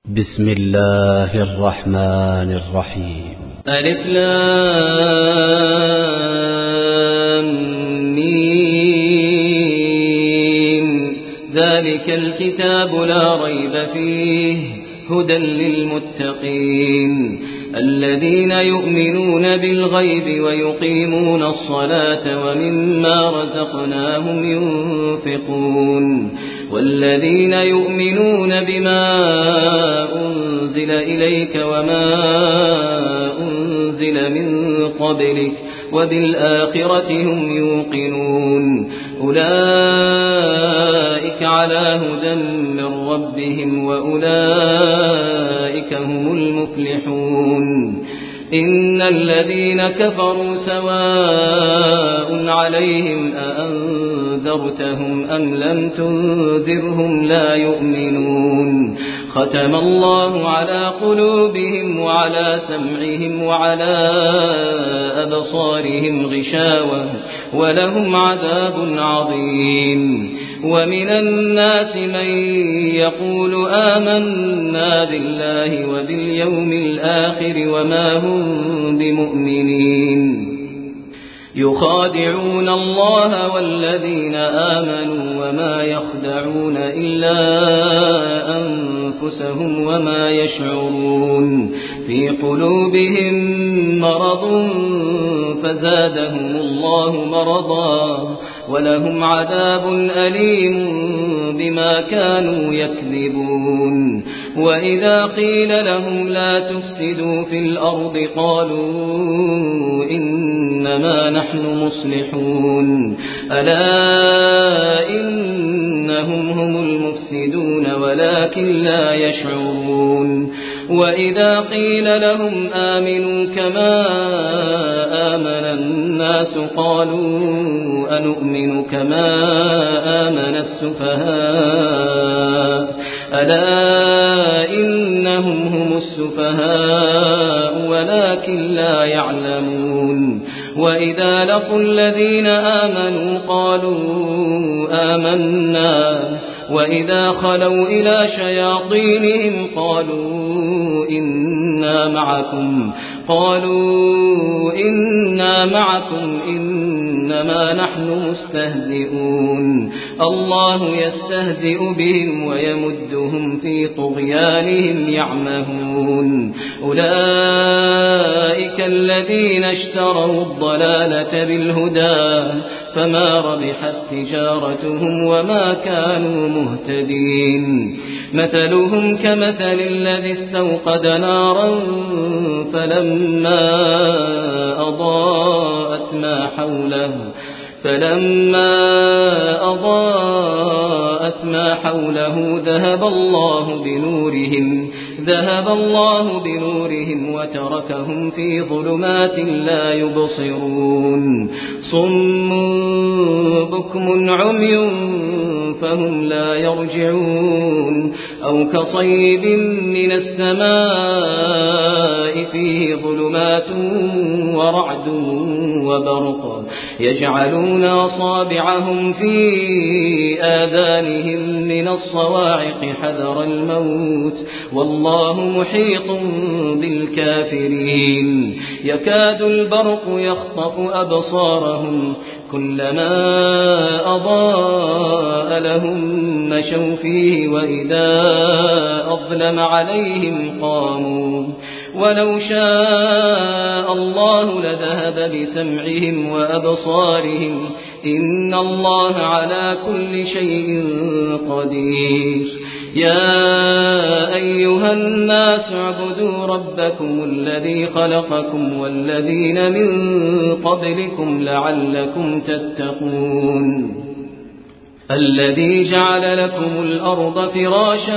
بسم الله الرحمن الرحيم. ألف لام ميم. ذلك الكتاب لا ريب فيه هدى للمتقين الذين يؤمنون بالغيب ويقيمون الصلاة ومما رزقناهم ينفقون والذين يؤمنون بما أنزل إليك وما أنزل من قبلك وبالآخرة هم يوقنون أولئك على هدى من ربهم وأولئك هم المفلحون. إن الذين كفروا سواء عليهم أأنذرتهم أم لم تنذرهم لا يؤمنون. ختم الله على قلوبهم وعلى سمعهم وعلى أبصارهم غشاوة ولهم عذاب عظيم. ومن الناس من يقول آمنا بالله وباليوم الآخر وما هم بمؤمنين يخادعون الله والذين آمنوا وما يخدعون إلا أنفسهم وما يشعرون. في قلوبهم مرض فزادهم الله مرضا ولهم عذاب أليم بما كانوا يكذبون. وإذا قيل لهم لا تفسدوا في الأرض قالوا إنما نحن مصلحون ألا إنهم هم المفسدون ولكن لا يشعرون. وإذا قيل لهم آمنوا كما آمن الناس قالوا أنؤمن كما آمن السفهاء ألا إنهم هم السفهاء ولكن لا يعلمون. وإذا لقوا الذين آمنوا قالوا آمنا وإذا خلوا إلى شياطينهم قالوا إنا معكم إنما نحن مستهزئون. الله يستهزئ بهم ويمدهم في طغيانهم يعمهون. أولئك الذين اشتروا الضلالة بالهدى فما ربحت تجارتهم وما كانوا مهتدين. مثلهم كمثل الذي استوقد نارا فلما أضاءت ما حوله ذهب الله بنورهم وتركهم في ظلمات لا يبصرون. صم بكم عمي فهم لا يرجعون. أو كصيب من السماء فيه ظلمات ورعد وبرق يجعلون أصابعهم في آذانهم من الصواعق حذر الموت والله محيط بالكافرين. يكاد البرق يخطف أبصارهم كلما أضاء لهم مشوا فيه وإذا أظلم عليهم قاموا. ولو شاء الله لذهب بسمعهم وأبصارهم إن الله على كل شيء قدير. يا أيها الناس اعبدوا ربكم الذي خلقكم والذين من قبلكم لعلكم تتقون. الذي جعل لكم الأرض فراشا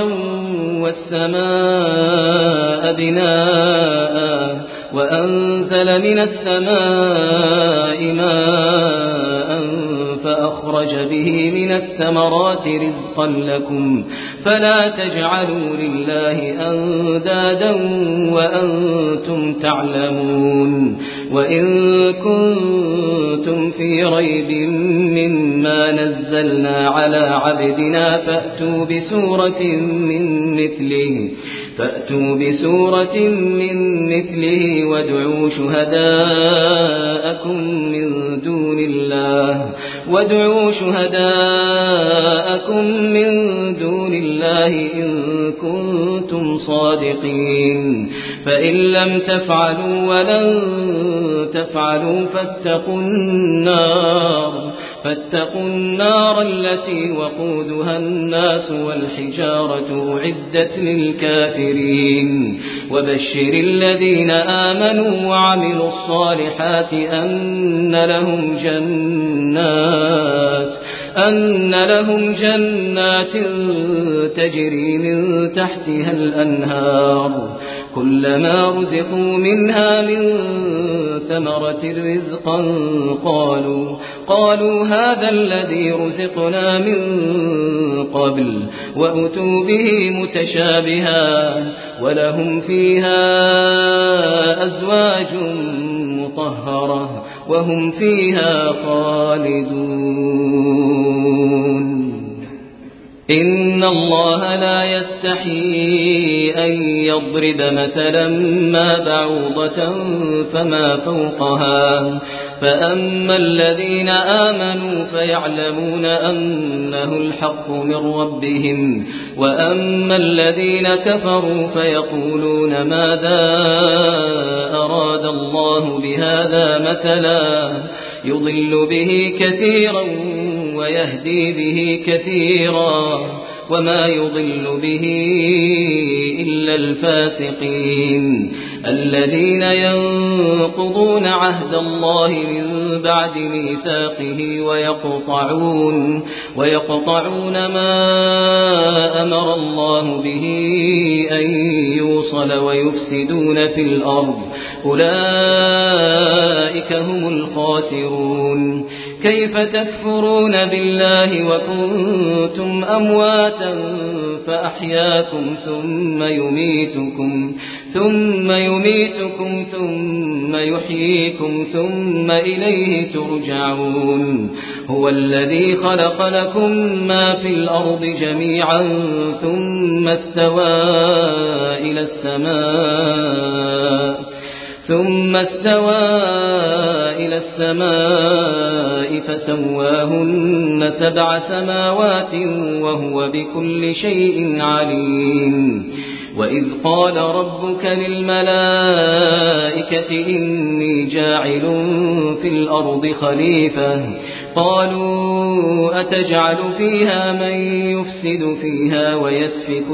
والسماء بناء وأنزل من السماء ماء فأخرج به من الثمرات رزقا لكم فلا تجعلوا لله أندادا وأنتم تعلمون. وإن كنتم في ريب مما نزلنا على عبدنا فأتوا بسورة من مثله فأتوا بسورة من مثله وادعوا شهداءكم من دون الله إن كنتم صادقين فإن لم تفعلوا ولن تفعلوا فاتقوا النار التي وقودها الناس والحجارة أعدت للكافرين وبشر الذين آمنوا وعملوا الصالحات أن لهم جنات تجري من تحتها الأنهار كلما رزقوا منها من ثمرة رزقا قالوا هذا الذي رزقنا من قبل وأتوا به متشابها ولهم فيها أزواج مطهرة وهم فيها خالدون إن الله لا يستحيي أن يضرب مثلا ما بعوضة فما فوقها فأما الذين آمنوا فيعلمون أنه الحق من ربهم وأما الذين كفروا فيقولون ماذا أراد الله بهذا مثلا يضل به كثيرا ويهدي به كثيرا وما يضل به إلا الفاسقين الذين ينقضون عهد الله من بعد ميثاقه ويقطعون ما أمر الله به أن يوصل ويفسدون في الأرض أولئك هم الخاسرون كيف تكفرون بالله وكنتم أمواتا فأحياكم ثم يميتكم ثم يحييكم ثم إليه ترجعون هو الذي خلق لكم ما في الأرض جميعا ثم استوى إلى السماء فسواهن 7 سماوات وهو بكل شيء عليم وإذ قال ربك للملائكة إني جاعل في الأرض خليفة قالوا أتجعل فيها من يفسد فيها ويسفك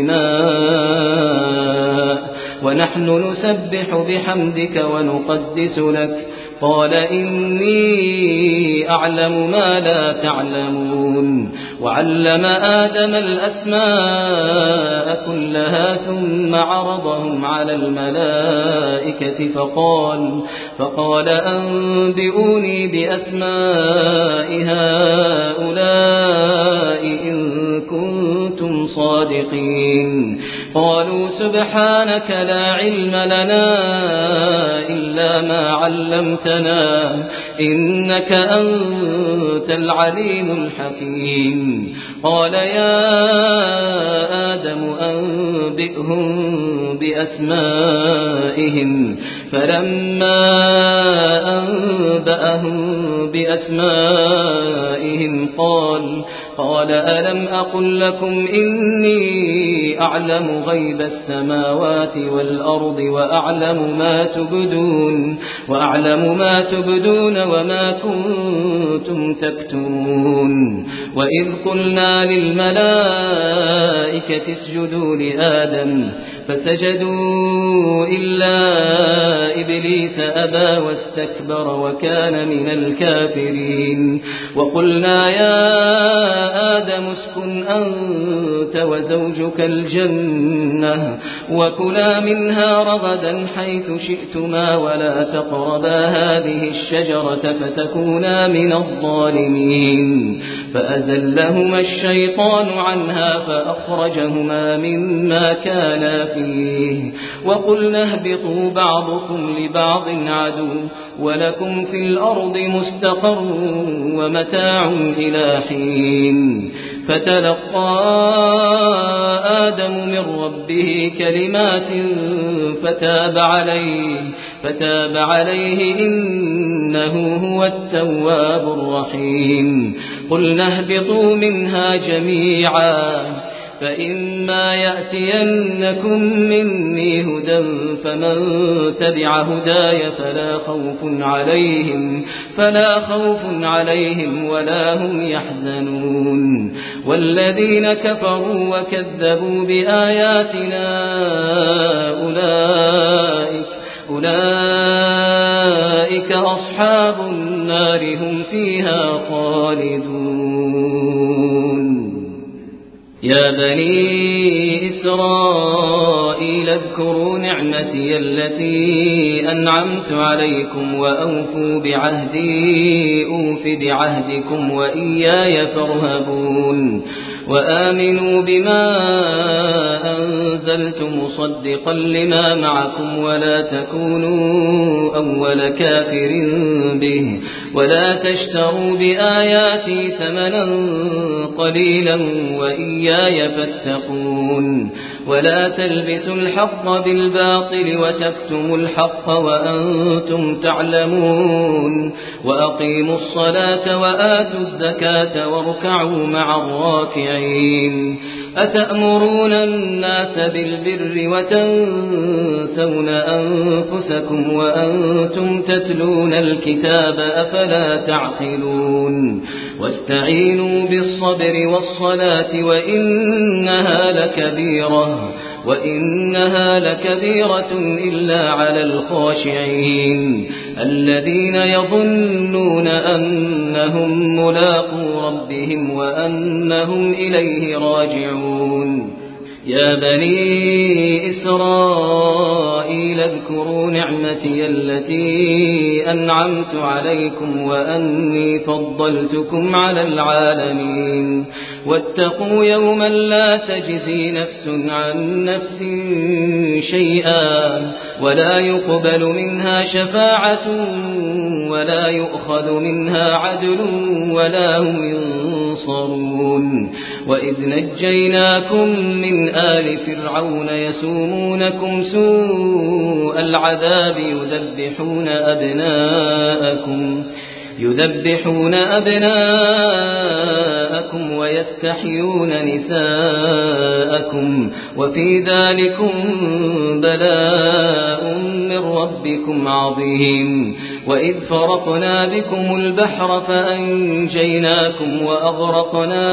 الدماء ونحن نسبح بحمدك ونقدس لك قال إني أعلم ما لا تعلمون وعلم آدم الأسماء كلها ثم عرضهم على الملائكة فقال أنبئوني بأسماء هؤلاء إن كنتم صادقين قالوا سبحانك لا علم لنا إلا ما علمتنا إنك أنت العليم الحكيم قال يا آدم أنبئهم بأسمائهم فلما أنبأهم بأسمائهم قال ألم أقل لكم إني أعلم غيب السماوات والأرض وأعلم ما تبدون وما كنتم تكتمون وإذ قلنا للملائكة اسجدوا لآدم فسجدوا إلا إبليس أبى واستكبر وكان من الكافرين وقلنا يا آدم اسكن أنت وزوجك الجنة وكلا منها رغدا حيث شئتما ولا تقربا هذه الشجرة فتكونا من الظالمين فأزلهما الشيطان عنها فأخرجهما مما كانا فيه وقلنا اهبطوا بعضكم لبعض عدو ولكم في الأرض مستقر ومتاع إلى حين فتلقى آدم من ربه كلمات فتاب عليه إنه هو التواب الرحيم قلنا اهبطوا منها جميعا فإما يأتينكم مني هدى فمن تبع هداي فلا خوف عليهم ولا هم يحزنون والذين كفروا وكذبوا بآياتنا أولئك أصحاب النار هم فيها خالدون يا بني إسرائيل اذكروا نعمتي التي أنعمت عليكم وأوفوا بعهدي أوف بعهدكم وإياي فارهبون وآمنوا بما أنزلت مصدقا لما معكم ولا تكونوا أول كافر به ولا تشتروا بآياتي ثمنا قليلا وإياي فاتقون ولا تلبسوا الحق بالباطل وتكتموا الحق وأنتم تعلمون وأقيموا الصلاة وآتوا الزكاة واركعوا مع الراكعين أتأمرون الناس بالبر وتنسون أنفسكم وأنتم تتلون الكتاب أفلا تعقلون واستعينوا بالصبر والصلاة وإنها لكبيرة إلا على الخاشعين الذين يظنون أنهم ملاقو ربهم وأنهم إليه راجعون يا بني إسرائيل اذكروا نعمتي التي أنعمت عليكم وأني فضلتكم على العالمين واتقوا يوما لا تجزي نفس عن نفس شيئا ولا يقبل منها شفاعة ولا يؤخذ منها عدل ولا هم ينصرون وإذ نجيناكم من آل فرعون يسومونكم سوء العذاب يذبحون أبناءكم ويستحيون نساءكم وفي ذلكم بلاء من ربكم عظيم وإذ فرقنا بكم البحر فأنجيناكم وأغرقنا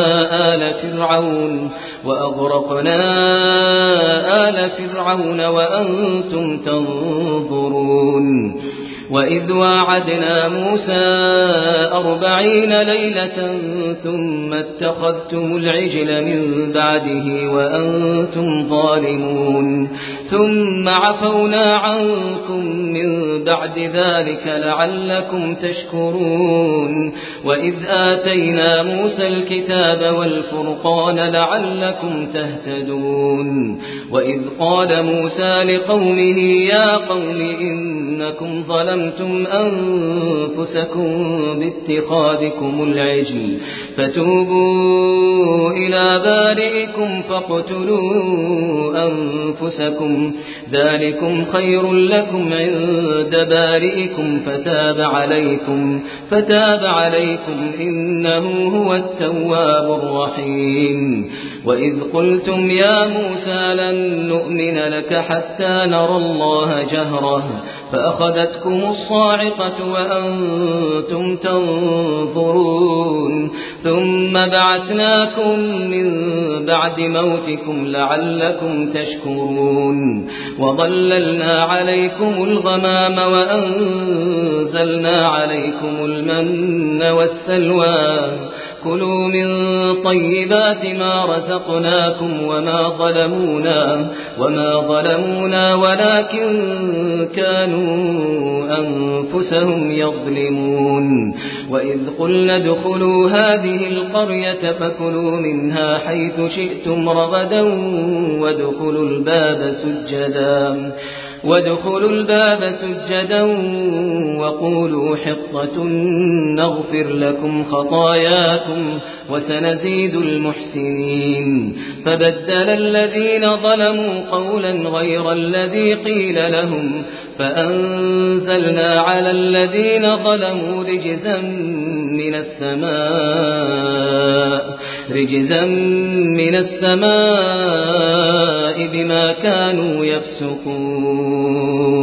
آل فرعون وأنتم تنظرون وإذ واعدنا موسى 40 ليلة ثم اتخذتم العجل من بعده وأنتم ظالمون ثم عفونا عنكم من بعد ذلك لعلكم تشكرون وإذ آتينا موسى الكتاب والفرقان لعلكم تهتدون وإذ قال موسى لقومه يا قوم إنكم ظلمتم أنفسكم باتخاذكم العجل فتوبوا إلى بارئكم فاقتلوا أنفسكم ذلكم خير لكم عند بارئكم فتاب عليكم إنه هو التواب الرحيم وإذ قلتم يا موسى لن نؤمن لك حتى نرى الله جهرة فأخذتكم الصاعقة وأنتم تنظرون ثم بعثناكم من بعد موتكم لعلكم تشكرون وظللنا عليكم الغمام وأنزلنا عليكم المن والسلوى كلوا من طيبات ما رزقناكم وما ظلمونا ولكن كانوا أنفسهم يظلمون وإذ قلنا ادخلوا هذه القرية فكلوا منها حيث شئتم رغدا وادخلوا الباب سجدا وقولوا حطة نغفر لكم خطاياكم وسنزيد المحسنين فبدل الذين ظلموا قولا غير الذي قيل لهم فأنزلنا على الذين ظلموا رجزا من السماء بما كانوا يفسقون